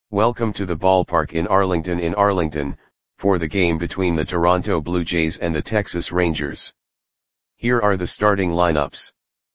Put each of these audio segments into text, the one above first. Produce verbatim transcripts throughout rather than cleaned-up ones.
Welcome to the ballpark in Arlington in Arlington, for the game between the Toronto Blue Jays and the Texas Rangers. Here are the starting lineups.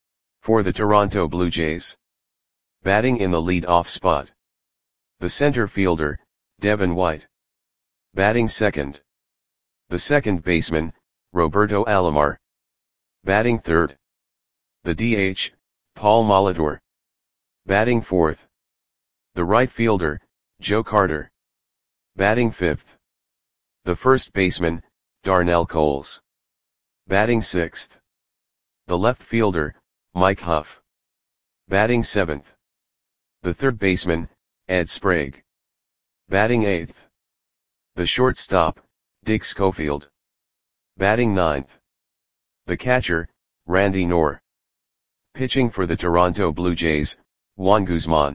For the Toronto Blue Jays. Batting in the lead-off spot. The center fielder, Devin White. Batting second. The second baseman, Roberto Alomar. Batting third. The D H, Paul Molitor. Batting fourth. The right fielder, Joe Carter. Batting fifth. The first baseman, Darnell Coles. Batting sixth. The left fielder, Mike Huff. Batting seventh. The third baseman, Ed Sprague. Batting eighth. The shortstop, Dick Schofield. Batting ninth. The catcher, Randy Knorr. Pitching for the Toronto Blue Jays, Juan Guzman.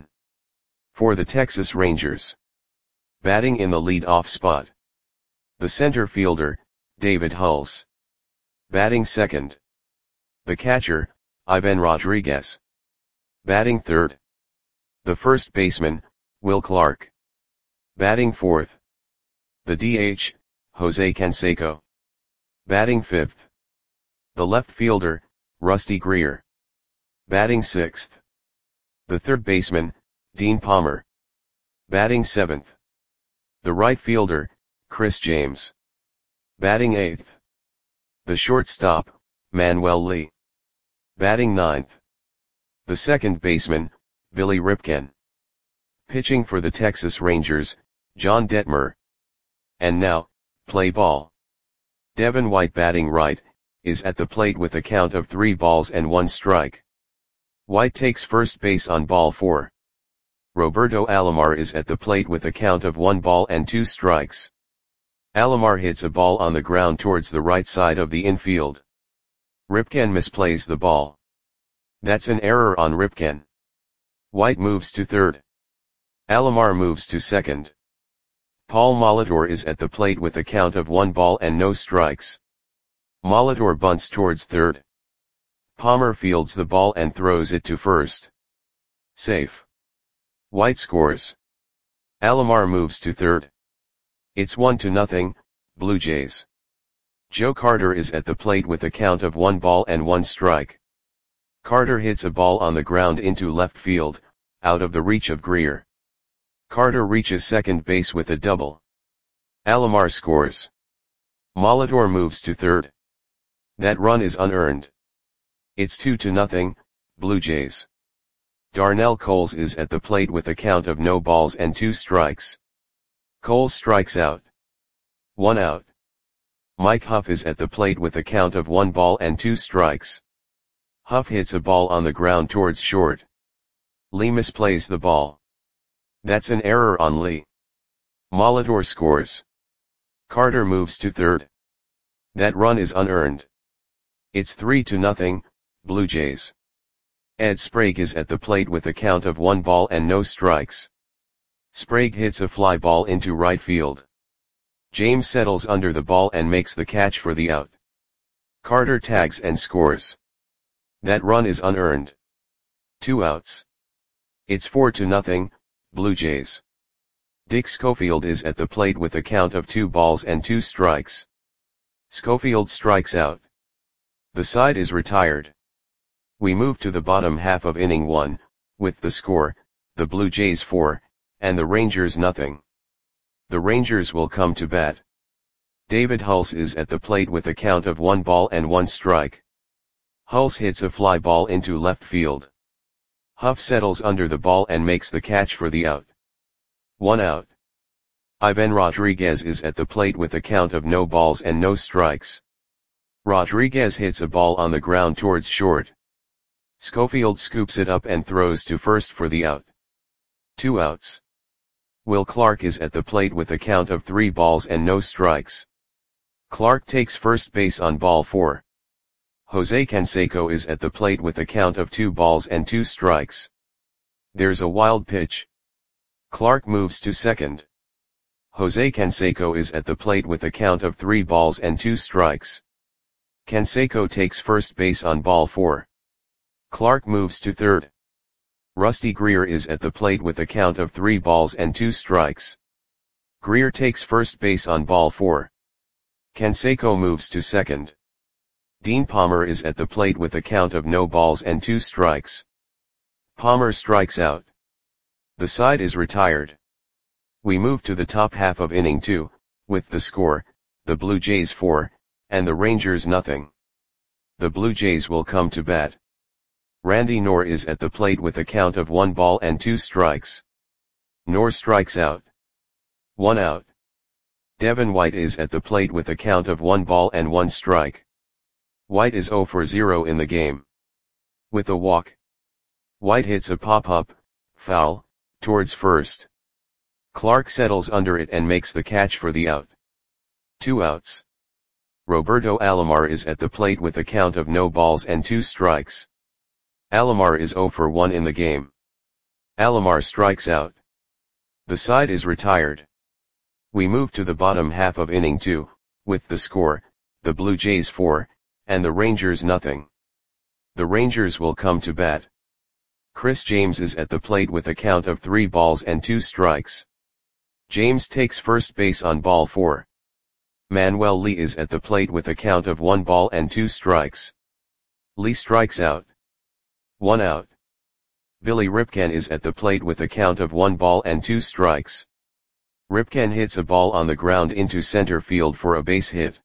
For the Texas Rangers. Batting in the lead-off spot. The center fielder, David Hulse. Batting second. The catcher, Ivan Rodriguez. Batting third. The first baseman, Will Clark. Batting fourth. The D H, Jose Canseco. Batting fifth. The left fielder, Rusty Greer. Batting sixth. The third baseman, Dean Palmer. Batting seventh. The right fielder, Chris James. Batting eighth. The shortstop, Manuel Lee. Batting ninth. The second baseman, Billy Ripken. Pitching for the Texas Rangers, John Detmer. And now, play ball. Devin White batting right, is at the plate with a count of three balls and one strike. White takes first base on ball four. Roberto Alomar is at the plate with a count of one ball and two strikes. Alomar hits a ball on the ground towards the right side of the infield. Ripken misplays the ball. That's an error on Ripken. White moves to third. Alomar moves to second. Paul Molitor is at the plate with a count of one ball and no strikes. Molitor bunts towards third. Palmer fields the ball and throws it to first. Safe. White scores. Alomar moves to third. It's one to nothing, Blue Jays. Joe Carter is at the plate with a count of one ball and one strike. Carter hits a ball on the ground into left field, out of the reach of Greer. Carter reaches second base with a double. Alomar scores. Molitor moves to third. That run is unearned. It's two to nothing, Blue Jays. Darnell Coles is at the plate with a count of no balls and two strikes. Coles strikes out. One out. Mike Huff is at the plate with a count of one ball and two strikes. Huff hits a ball on the ground towards short. Lee misplays the ball. That's an error on Lee. Molitor scores. Carter moves to third. That run is unearned. It's three to nothing, Blue Jays. Ed Sprague is at the plate with a count of one ball and no strikes. Sprague hits a fly ball into right field. James settles under the ball and makes the catch for the out. Carter tags and scores. That run is unearned. Two outs. It's four to nothing, Blue Jays. Dick Schofield is at the plate with a count of two balls and two strikes. Schofield strikes out. The side is retired. We move to the bottom half of inning one, with the score, the Blue Jays four, and the Rangers nothing. The Rangers will come to bat. David Hulse is at the plate with a count of one ball and one strike. Hulse hits a fly ball into left field. Huff settles under the ball and makes the catch for the out. One out. Ivan Rodriguez is at the plate with a count of no balls and no strikes. Rodriguez hits a ball on the ground towards short. Schofield scoops it up and throws to first for the out. Two outs. Will Clark is at the plate with a count of three balls and no strikes. Clark takes first base on ball four. Jose Canseco is at the plate with a count of two balls and two strikes. There's a wild pitch. Clark moves to second. Jose Canseco is at the plate with a count of three balls and two strikes. Canseco takes first base on ball four. Clark moves to third. Rusty Greer is at the plate with a count of three balls and two strikes. Greer takes first base on ball four. Canseco moves to second. Dean Palmer is at the plate with a count of no balls and two strikes. Palmer strikes out. The side is retired. We move to the top half of inning two, with the score, the Blue Jays four, and the Rangers nothing. The Blue Jays will come to bat. Randy Knorr is at the plate with a count of one ball and two strikes. Knorr strikes out. One out. Devin White is at the plate with a count of one ball and one strike. White is zero for zero in the game. With a walk. White hits a pop-up, foul, towards first. Clark settles under it and makes the catch for the out. Two outs. Roberto Alomar is at the plate with a count of no balls and two strikes. Alomar is zero for one in the game. Alomar strikes out. The side is retired. We move to the bottom half of inning two, with the score, the Blue Jays four, and the Rangers nothing. The Rangers will come to bat. Chris James is at the plate with a count of three balls and two strikes. James takes first base on ball four. Manuel Lee is at the plate with a count of one ball and two strikes. Lee strikes out. One out. Billy Ripken is at the plate with a count of one ball and two strikes. Ripken hits a ball on the ground into center field for a base hit.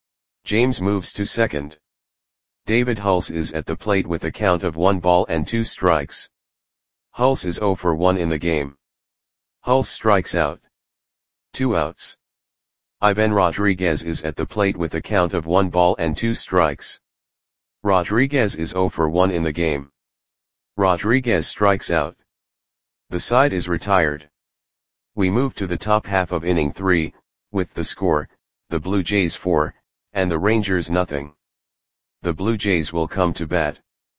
James moves to second. David Hulse is at the plate with a count of one ball and two strikes. Hulse is zero for one in the game. Hulse strikes out. Two outs. Ivan Rodriguez is at the plate with a count of one ball and two strikes. Rodriguez is zero for one in the game. Rodriguez strikes out. The side is retired. We move to the top half of inning three, with the score, the Blue Jays four, and the Rangers nothing. The Blue Jays will come to bat.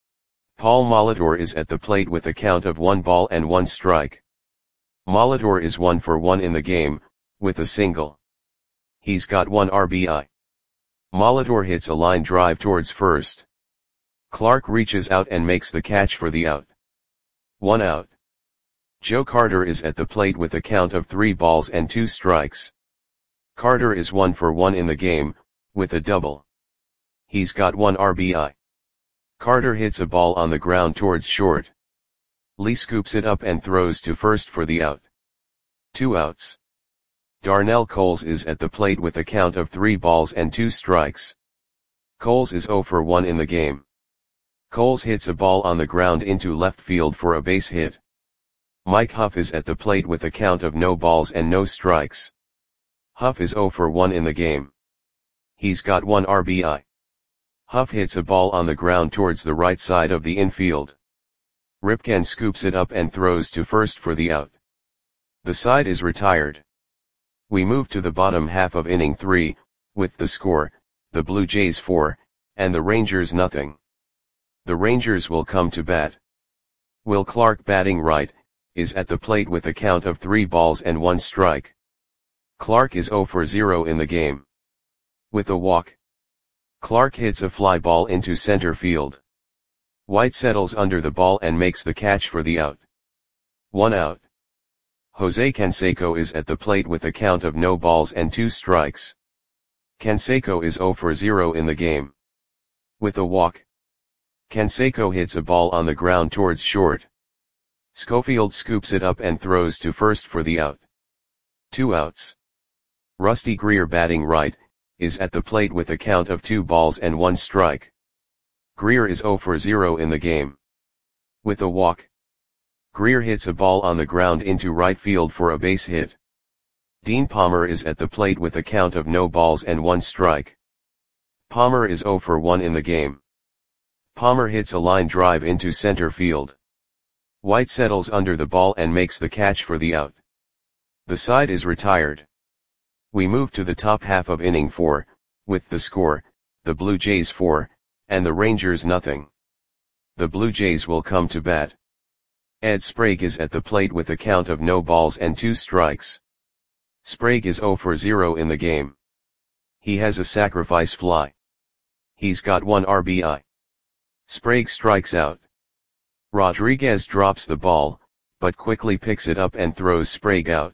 Paul Molitor is at the plate with a count of one ball and one strike. Molitor is one for one in the game, with a single. He's got one R B I. Molitor hits a line drive towards first. Clark reaches out and makes the catch for the out. One out. Joe Carter is at the plate with a count of three balls and two strikes. Carter is one for one in the game, with a double. He's got one R B I. Carter hits a ball on the ground towards short. Lee scoops it up and throws to first for the out. Two outs. Darnell Coles is at the plate with a count of three balls and two strikes. Coles is zero for one in the game. Coles hits a ball on the ground into left field for a base hit. Mike Huff is at the plate with a count of no balls and no strikes. Huff is zero for one in the game. He's got one R B I. Huff hits a ball on the ground towards the right side of the infield. Ripken scoops it up and throws to first for the out. The side is retired. We move to the bottom half of inning three, with the score, the Blue Jays four, and the Rangers nothing. The Rangers will come to bat. Will Clark, batting right, is at the plate with a count of three balls and one strike. Clark is zero for zero in the game. With a walk. Clark hits a fly ball into center field. White settles under the ball and makes the catch for the out. One out. Jose Canseco is at the plate with a count of no balls and two strikes. Canseco is zero for zero in the game. With a walk. Canseco hits a ball on the ground towards short. Schofield scoops it up and throws to first for the out. Two outs. Rusty Greer, batting right, is at the plate with a count of two balls and one strike. Greer is zero for zero in the game. With a walk. Greer hits a ball on the ground into right field for a base hit. Dean Palmer is at the plate with a count of no balls and one strike. Palmer is zero for one in the game. Palmer hits a line drive into center field. White settles under the ball and makes the catch for the out. The side is retired. We move to the top half of inning four, with the score, the Blue Jays four, and the Rangers nothing. The Blue Jays will come to bat. Ed Sprague is at the plate with a count of no balls and two strikes. Sprague is zero for zero in the game. He has a sacrifice fly. He's got one R B I. Sprague strikes out. Rodriguez drops the ball, but quickly picks it up and throws Sprague out.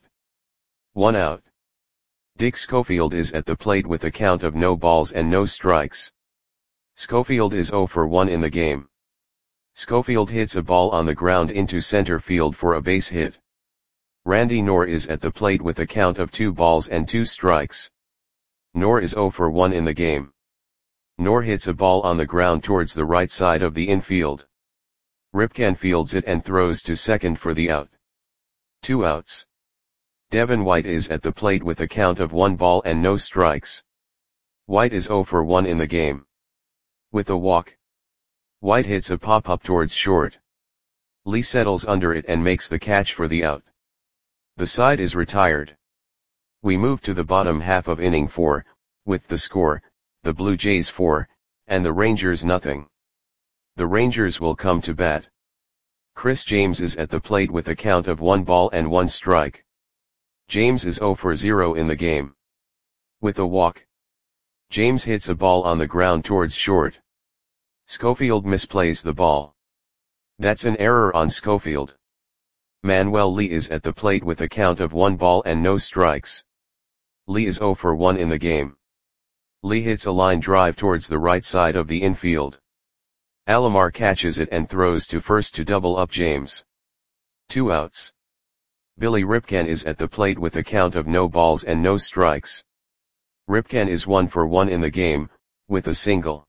One out. Dick Schofield is at the plate with a count of no balls and no strikes. Schofield is zero for one in the game. Schofield hits a ball on the ground into center field for a base hit. Randy Knorr is at the plate with a count of two balls and two strikes. Knorr is zero for one in the game. Knorr hits a ball on the ground towards the right side of the infield. Ripken fields it and throws to second for the out. Two outs. Devin White is at the plate with a count of one ball and no strikes. White is zero for one in the game. With a walk, White hits a pop-up towards short. Lee settles under it and makes the catch for the out. The side is retired. We move to the bottom half of inning four, with the score, the Blue Jays four, and the Rangers nothing. The Rangers will come to bat. Chris James is at the plate with a count of one ball and one strike. James is zero for zero in the game. With a walk, James hits a ball on the ground towards short. Schofield misplays the ball. That's an error on Schofield. Manuel Lee is at the plate with a count of one ball and no strikes. Lee is zero for one in the game. Lee hits a line drive towards the right side of the infield. Alomar catches it and throws to first to double up James. Two outs. Billy Ripken is at the plate with a count of no balls and no strikes. Ripken is one for one in the game, with a single.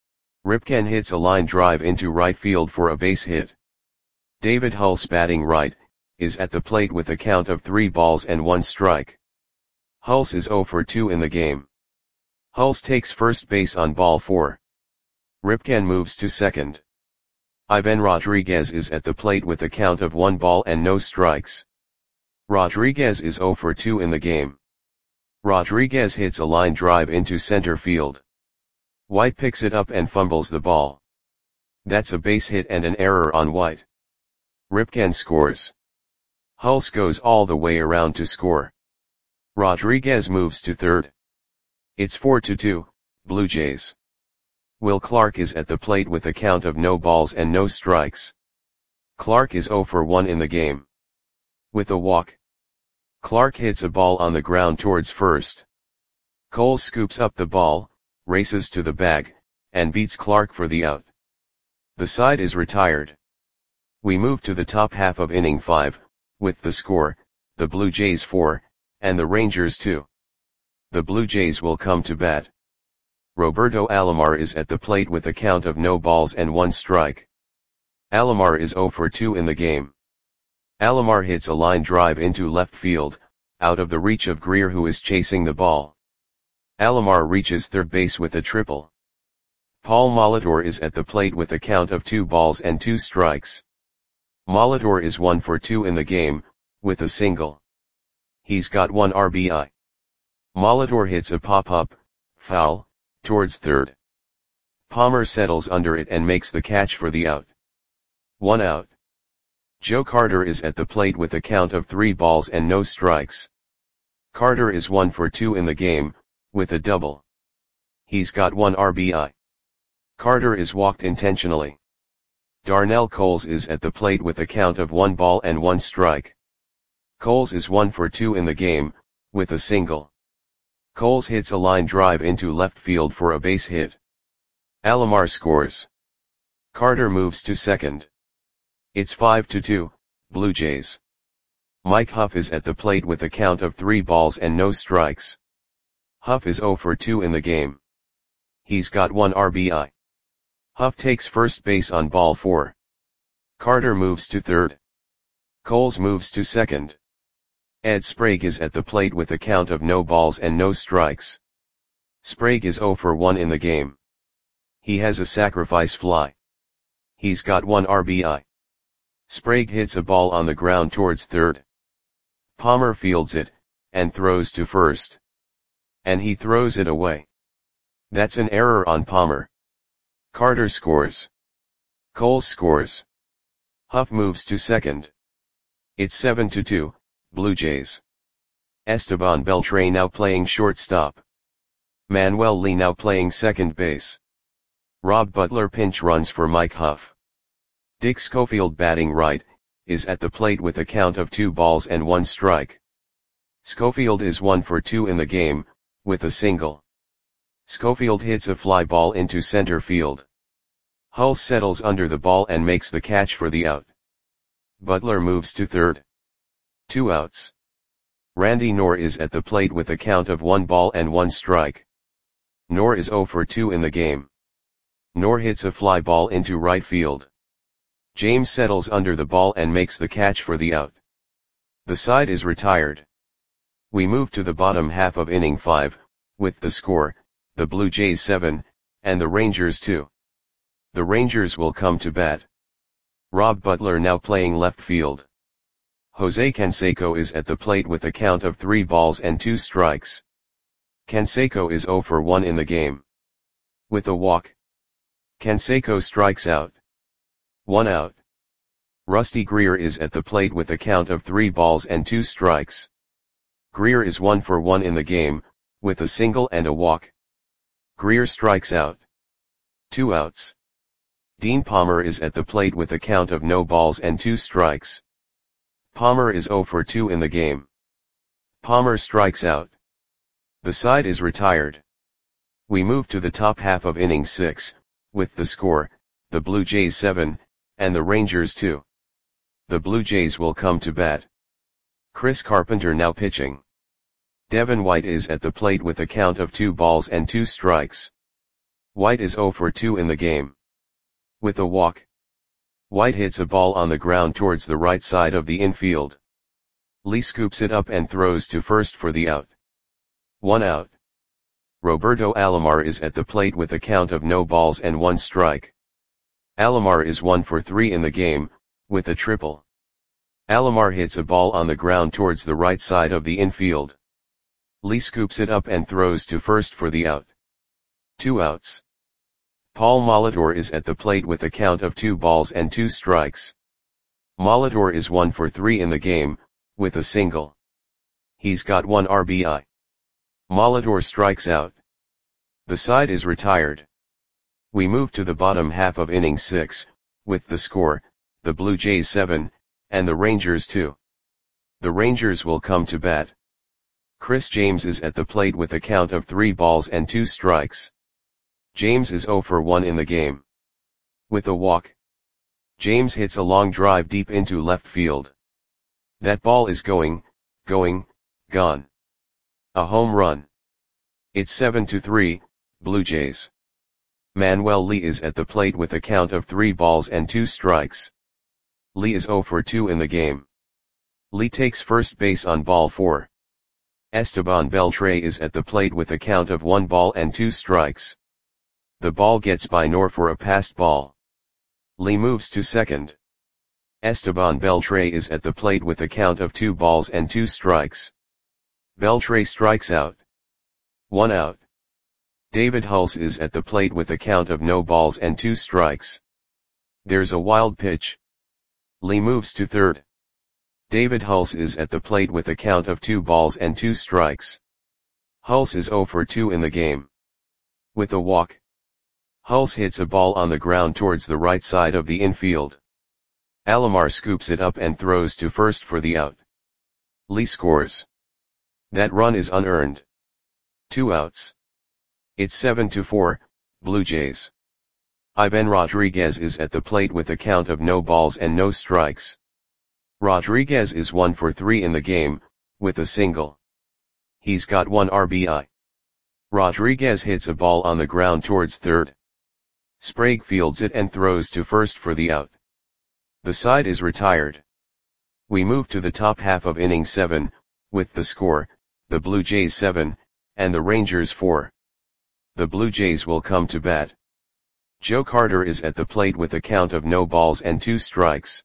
Ripken hits a line drive into right field for a base hit. David Hulse, batting right, is at the plate with a count of three balls and one strike. Hulse is zero for two in the game. Hulse takes first base on ball four. Ripken moves to second. Ivan Rodriguez is at the plate with a count of one ball and no strikes. Rodriguez is zero for two in the game. Rodriguez hits a line drive into center field. White picks it up and fumbles the ball. That's a base hit and an error on White. Ripken scores. Hulse goes all the way around to score. Rodriguez moves to third. It's four to two, Blue Jays. Will Clark is at the plate with a count of no balls and no strikes. Clark is zero for one in the game. With a walk, Clark hits a ball on the ground towards first. Cole scoops up the ball, races to the bag, and beats Clark for the out. The side is retired. We move to the top half of inning five, with the score, the Blue Jays four, and the Rangers two. The Blue Jays will come to bat. Roberto Alomar is at the plate with a count of no balls and one strike. Alomar is zero for two in the game. Alomar hits a line drive into left field, out of the reach of Greer, who is chasing the ball. Alomar reaches third base with a triple. Paul Molitor is at the plate with a count of two balls and two strikes. Molitor is one for two in the game, with a single. He's got one R B I. Molitor hits a pop-up, foul, towards third. Palmer settles under it and makes the catch for the out. One out. Joe Carter is at the plate with a count of three balls and no strikes. Carter is one for two in the game, with a double. He's got one R B I. Carter is walked intentionally. Darnell Coles is at the plate with a count of one ball and one strike. Coles is one for two in the game, with a single. Coles hits a line drive into left field for a base hit. Alomar scores. Carter moves to second. It's five to two, Blue Jays. Mike Huff is at the plate with a count of three balls and no strikes. Huff is zero for two in the game. He's got one R B I. Huff takes first base on ball four. Carter moves to third. Coles moves to second. Ed Sprague is at the plate with a count of no balls and no strikes. Sprague is zero for one in the game. He has a sacrifice fly. He's got one R B I. Sprague hits a ball on the ground towards third. Palmer fields it, and throws to first. And he throws it away. That's an error on Palmer. Carter scores. Coles scores. Huff moves to second. It's seven to two, Blue Jays. Esteban Beltre now playing shortstop. Manuel Lee now playing second base. Rob Butler pinch runs for Mike Huff. Dick Schofield, batting right, is at the plate with a count of two balls and one strike. Schofield is one for two in the game, with a single. Schofield hits a fly ball into center field. Hulse settles under the ball and makes the catch for the out. Butler moves to third. Two outs. Randy Knorr is at the plate with a count of one ball and one strike. Knorr is oh for two in the game. Knorr hits a fly ball into right field. James settles under the ball and makes the catch for the out. The side is retired. We move to the bottom half of inning five, with the score, the Blue Jays seven, and the Rangers two. The Rangers will come to bat. Rob Butler now playing left field. Jose Canseco is at the plate with a count of three balls and two strikes. Canseco is oh for one in the game. With a walk, Canseco strikes out. One out. Rusty Greer is at the plate with a count of three balls and two strikes. Greer is one for one in the game, with a single and a walk. Greer strikes out. Two outs. Dean Palmer is at the plate with a count of no balls and two strikes. Palmer is oh for two in the game. Palmer strikes out. The side is retired. We move to the top half of inning six, with the score, the Blue Jays seven, and the Rangers two. The Blue Jays will come to bat. Chris Carpenter now pitching. Devin White is at the plate with a count of two balls and two strikes. White is oh for two in the game. With a walk, White hits a ball on the ground towards the right side of the infield. Lee scoops it up and throws to first for the out. One out. Roberto Alomar is at the plate with a count of no balls and one strike. Alomar is one for three in the game, with a triple. Alomar hits a ball on the ground towards the right side of the infield. Lee scoops it up and throws to first for the out. Two outs. Paul Molitor is at the plate with a count of two balls and two strikes. Molitor is one for three in the game, with a single. He's got one R B I. Molitor strikes out. The side is retired. We move to the bottom half of inning six, with the score, the Blue Jays seven, and the Rangers two. The Rangers will come to bat. Chris James is at the plate with a count of three balls and two strikes. James is oh for one in the game. With a walk, James hits a long drive deep into left field. That ball is going, going, gone. A home run. It's seven to three, Blue Jays. Manuel Lee is at the plate with a count of three balls and two strikes. Lee is oh for two in the game. Lee takes first base on ball four. Esteban Beltre is at the plate with a count of one ball and two strikes. The ball gets by Knorr for a passed ball. Lee moves to second. Esteban Beltre is at the plate with a count of two balls and two strikes. Beltre strikes out. One out. David Hulse is at the plate with a count of no balls and two strikes. There's a wild pitch. Lee moves to third. David Hulse is at the plate with a count of two balls and two strikes. Hulse is oh for two in the game. With a walk, Hulse hits a ball on the ground towards the right side of the infield. Alomar scoops it up and throws to first for the out. Lee scores. That run is unearned. Two outs. It's seven to four, Blue Jays. Ivan Rodriguez is at the plate with a count of no balls and no strikes. Rodriguez is one for three in the game, with a single. He's got one R B I. Rodriguez hits a ball on the ground towards third. Sprague fields it and throws to first for the out. The side is retired. We move to the top half of inning seven, with the score, the Blue Jays seven, and the Rangers four. The Blue Jays will come to bat. Joe Carter is at the plate with a count of no balls and two strikes.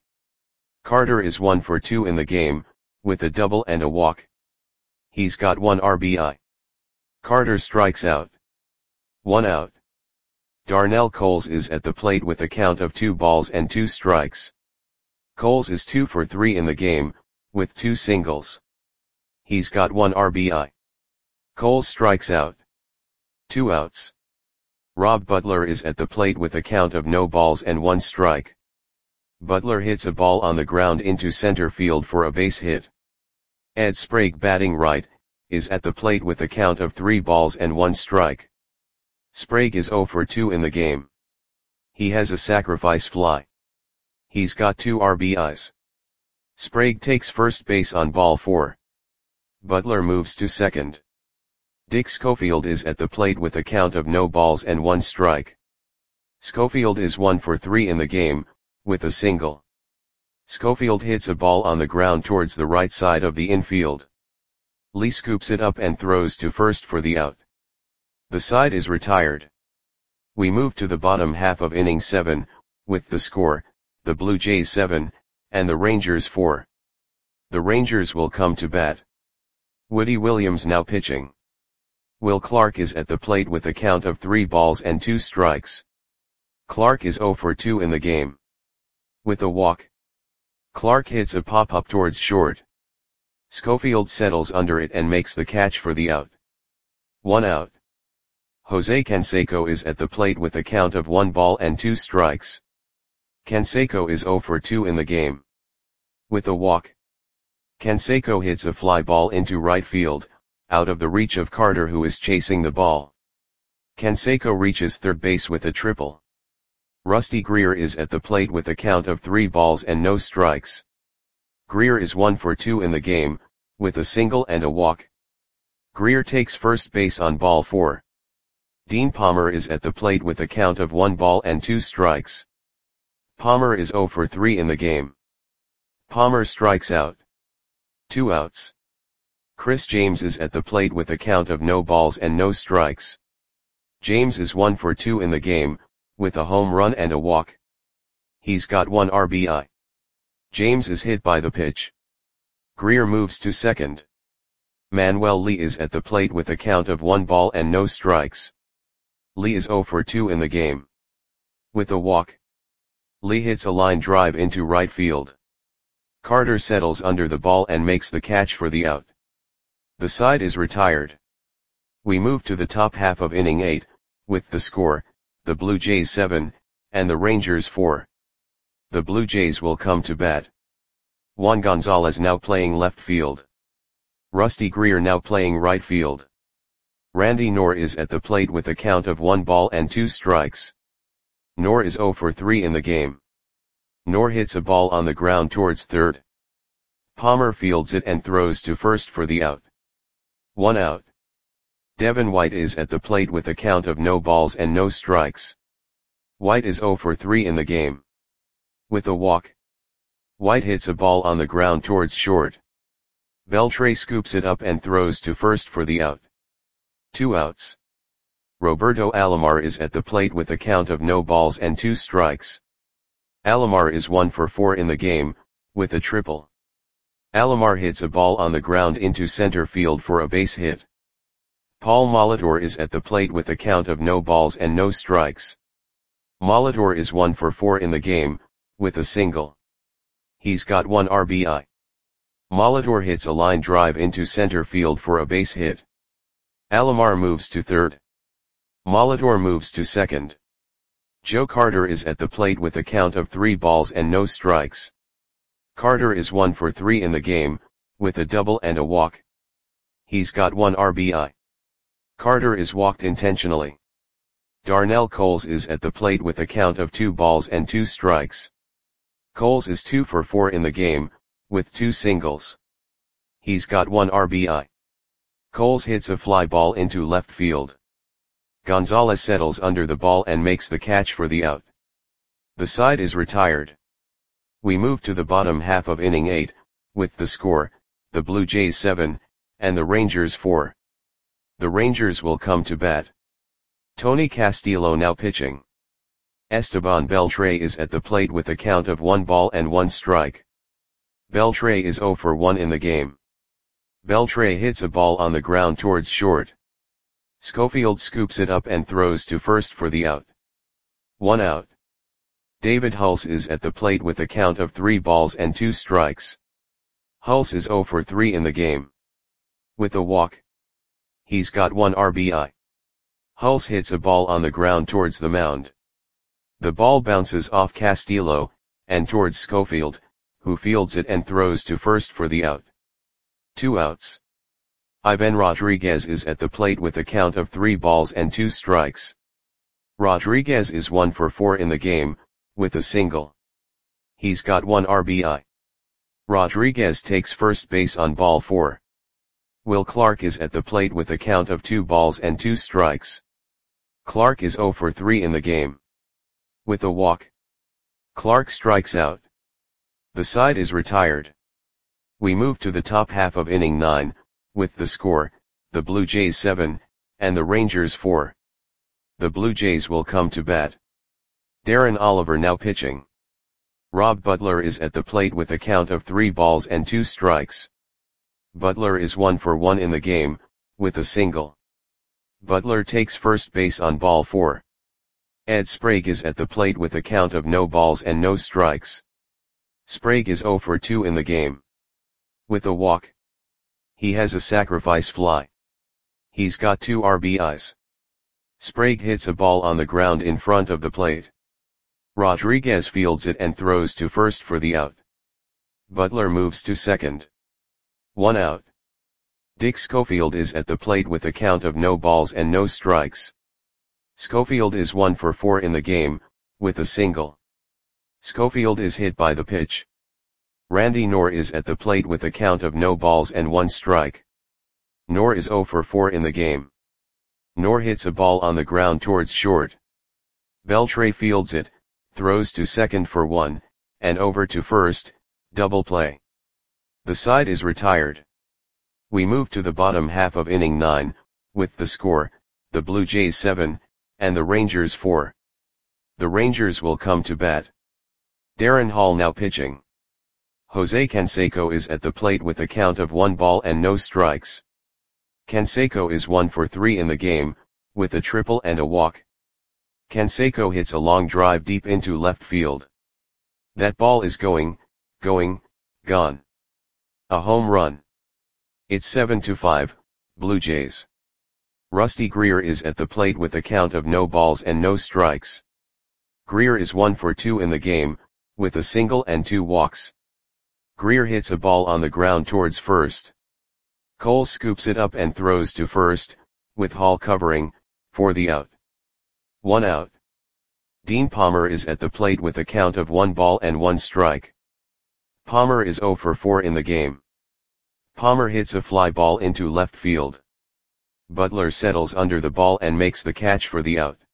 Carter is one for two in the game, with a double and a walk. He's got one R B I. Carter strikes out. One out. Darnell Coles is at the plate with a count of two balls and two strikes. Coles is two for three in the game, with two singles. He's got one R B I. Coles strikes out. Two outs. Rob Butler is at the plate with a count of no balls and one strike. Butler hits a ball on the ground into center field for a base hit. Ed Sprague, batting right, is at the plate with a count of three balls and one strike. Sprague is oh for two in the game. He has a sacrifice fly. He's got two R B Is. Sprague takes first base on ball four. Butler moves to second. Dick Schofield is at the plate with a count of no balls and one strike. Schofield is one for three in the game, with a single. Schofield hits a ball on the ground towards the right side of the infield. Lee scoops it up and throws to first for the out. The side is retired. We move to the bottom half of inning seven, with the score, the Blue Jays seven, and the Rangers four. The Rangers will come to bat. Woody Williams now pitching. Will Clark is at the plate with a count of three balls and two strikes. Clark is oh for two in the game. With a walk. Clark hits a pop-up towards short. Schofield settles under it and makes the catch for the out. One out. Jose Canseco is at the plate with a count of one ball and two strikes. Canseco is oh for two in the game. With a walk. Canseco hits a fly ball into right field, out of the reach of Carter, who is chasing the ball. Canseco reaches third base with a triple. Rusty Greer is at the plate with a count of three balls and no strikes. Greer is one for two in the game, with a single and a walk. Greer takes first base on ball four. Dean Palmer is at the plate with a count of one ball and two strikes. Palmer is oh for three in the game. Palmer strikes out. Two outs. Chris James is at the plate with a count of no balls and no strikes. James is one for two in the game, with a home run and a walk. He's got one R B I. James is hit by the pitch. Greer moves to second. Manuel Lee is at the plate with a count of one ball and no strikes. Lee is oh for two in the game. With a walk. Lee hits a line drive into right field. Carter settles under the ball and makes the catch for the out. The side is retired. We move to the top half of inning eight, with the score, the Blue Jays seven, and the Rangers four. The Blue Jays will come to bat. Juan Gonzalez now playing left field. Rusty Greer now playing right field. Randy Knorr is at the plate with a count of one ball and two strikes. Knorr is oh for three in the game. Knorr hits a ball on the ground towards third. Palmer fields it and throws to first for the out. One out. Devin White is at the plate with a count of no balls and no strikes. White is oh for three in the game. With a walk. White hits a ball on the ground towards short. Beltre scoops it up and throws to first for the out. Two outs. Roberto Alomar is at the plate with a count of no balls and two strikes. Alomar is one for four in the game, with a triple. Alomar hits a ball on the ground into center field for a base hit. Paul Molitor is at the plate with a count of no balls and no strikes. Molitor is one for four in the game, with a single. He's got one R B I. Molitor hits a line drive into center field for a base hit. Alomar moves to third. Molitor moves to second. Joe Carter is at the plate with a count of three balls and no strikes. Carter is one for three in the game, with a double and a walk. He's got one R B I. Carter is walked intentionally. Darnell Coles is at the plate with a count of two balls and two strikes. Coles is two for four in the game, with two singles. He's got one R B I. Coles hits a fly ball into left field. Gonzalez settles under the ball and makes the catch for the out. The side is retired. We move to the bottom half of inning eight, with the score, the Blue Jays seven, and the Rangers four. The Rangers will come to bat. Tony Castillo now pitching. Esteban Beltre is at the plate with a count of one ball and one strike. Beltre is oh for one in the game. Beltre hits a ball on the ground towards short. Schofield scoops it up and throws to first for the out. One out. David Hulse is at the plate with a count of three balls and two strikes. Hulse is oh for three in the game. With a walk. He's got one R B I. Hulse hits a ball on the ground towards the mound. The ball bounces off Castillo, and towards Schofield, who fields it and throws to first for the out. Two outs. Ivan Rodriguez is at the plate with a count of three balls and two strikes. Rodriguez is one for four in the game, with a single. He's got one R B I. Rodriguez takes first base on ball four. Will Clark is at the plate with a count of two balls and two strikes. Clark is zero for three in the game. With a walk, Clark strikes out. The side is retired. We move to the top half of inning nine, with the score, the Blue Jays seven, and the Rangers four. The Blue Jays will come to bat. Darren Oliver now pitching. Rob Butler is at the plate with a count of three balls and two strikes. Butler is one for one in the game, with a single. Butler takes first base on ball four. Ed Sprague is at the plate with a count of no balls and no strikes. Sprague is zero for two in the game. With a walk, he has a sacrifice fly. He's got two R B Is. Sprague hits a ball on the ground in front of the plate. Rodriguez fields it and throws to first for the out. Butler moves to second. One out. Dick Schofield is at the plate with a count of no balls and no strikes. Schofield is one for four in the game, with a single. Schofield is hit by the pitch. Randy Knorr is at the plate with a count of no balls and one strike. Knorr is zero for four in the game. Knorr hits a ball on the ground towards short. Beltre fields it, throws to second for one, and over to first, double play. The side is retired. We move to the bottom half of inning nine, with the score, the Blue Jays seven, and the Rangers four. The Rangers will come to bat. Darren Hall now pitching. Jose Canseco is at the plate with a count of one ball and no strikes. Canseco is one for three in the game, with a triple and a walk. Canseco hits a long drive deep into left field. That ball is going, going, gone. A home run. It's seven to five, Blue Jays. Rusty Greer is at the plate with a count of no balls and no strikes. Greer is one for two in the game, with a single and two walks. Greer hits a ball on the ground towards first. Cole scoops it up and throws to first, with Hall covering, for the out. One out. Dean Palmer is at the plate with a count of one ball and one strike. Palmer is zero for four in the game. Palmer hits a fly ball into left field. Butler settles under the ball and makes the catch for the out.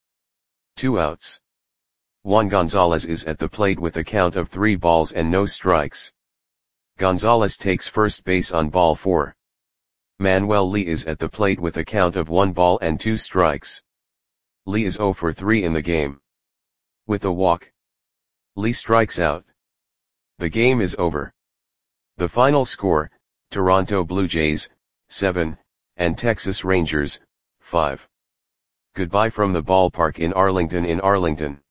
Two outs. Juan Gonzalez is at the plate with a count of three balls and no strikes. Gonzalez takes first base on ball four. Manuel Lee is at the plate with a count of one ball and two strikes. Lee is zero for three in the game. With a walk, Lee strikes out. The game is over. The final score, Toronto Blue Jays, seven, and Texas Rangers, five. Goodbye from the ballpark in Arlington in Arlington.